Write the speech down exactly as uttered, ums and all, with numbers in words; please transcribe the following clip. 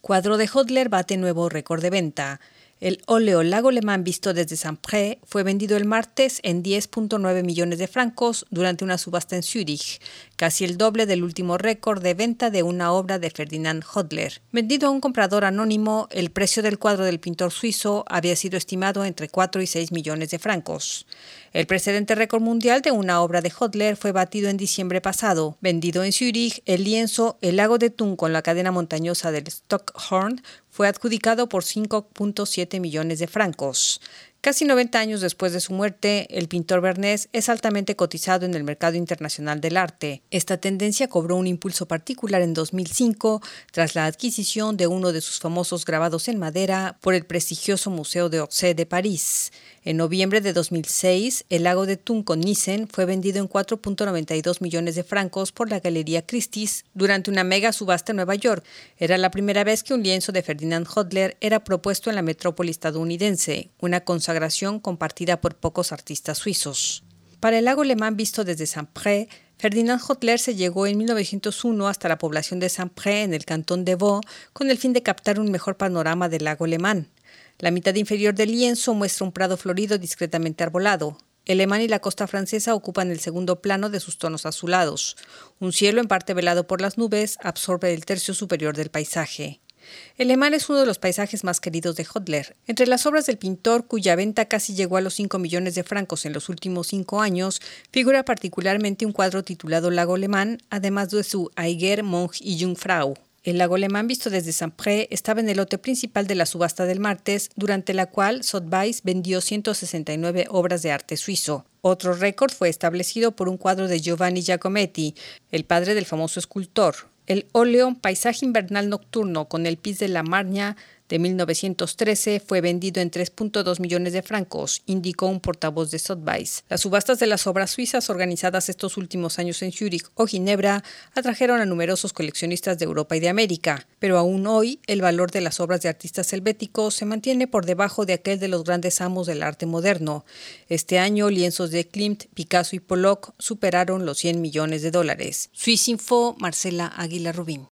Cuadro de Hodler bate nuevo récord de venta. El óleo Lago Le Mans visto desde Saint-Pré fue vendido el martes en diez punto nueve millones de francos durante una subasta en Zúrich, casi el doble del último récord de venta de una obra de Ferdinand Hodler. Vendido a un comprador anónimo, el precio del cuadro del pintor suizo había sido estimado entre cuatro y seis millones de francos. El precedente récord mundial de una obra de Hodler fue batido en diciembre pasado. Vendido en Zúrich, el lienzo El lago de Thun con la cadena montañosa del Stockhorn fue adjudicado por cinco punto siete millones de francos. Casi noventa años después de su muerte, el pintor bernés es altamente cotizado en el mercado internacional del arte. Esta tendencia cobró un impulso particular en dos mil cinco tras la adquisición de uno de sus famosos grabados en madera por el prestigioso Museo d'Orsay de París. En noviembre de dos mil seis, el lago de Thun con Nissen fue vendido en cuatro punto noventa y dos millones de francos por la Galería Christie's durante una mega subasta en Nueva York. Era la primera vez que un lienzo de Ferdinand Hodler era propuesto en la metrópoli estadounidense, una consagración compartida por pocos artistas suizos. Para el lago Le Mans visto desde Saint-Pré, Ferdinand Hodler se llegó en mil novecientos uno hasta la población de Saint-Pré en el cantón de Vaud con el fin de captar un mejor panorama del lago Le Mans. La mitad inferior del lienzo muestra un prado florido discretamente arbolado. El Le Mans y la costa francesa ocupan el segundo plano de sus tonos azulados. Un cielo en parte velado por las nubes absorbe el tercio superior del paisaje. El Le Mans es uno de los paisajes más queridos de Hodler. Entre las obras del pintor, cuya venta casi llegó a los cinco millones de francos en los últimos cinco años, figura particularmente un cuadro titulado Lago Le Mans, además de su Eiger, Monge y Jungfrau. El lago Le Mans visto desde Saint-Pré estaba en el lote principal de la subasta del martes, durante la cual Sotheby's vendió ciento sesenta y nueve obras de arte suizo. Otro récord fue establecido por un cuadro de Giovanni Giacometti, el padre del famoso escultor. El óleo Paisaje invernal nocturno con el Piz de la Marña de mil novecientos trece fue vendido en tres punto dos millones de francos, indicó un portavoz de Sotheby's. Las subastas de las obras suizas organizadas estos últimos años en Zúrich o Ginebra atrajeron a numerosos coleccionistas de Europa y de América, pero aún hoy el valor de las obras de artistas helvéticos se mantiene por debajo de aquel de los grandes amos del arte moderno. Este año, lienzos de Klimt, Picasso y Pollock superaron los cien millones de dólares. Suizinfo, Marcela Águila Rubín.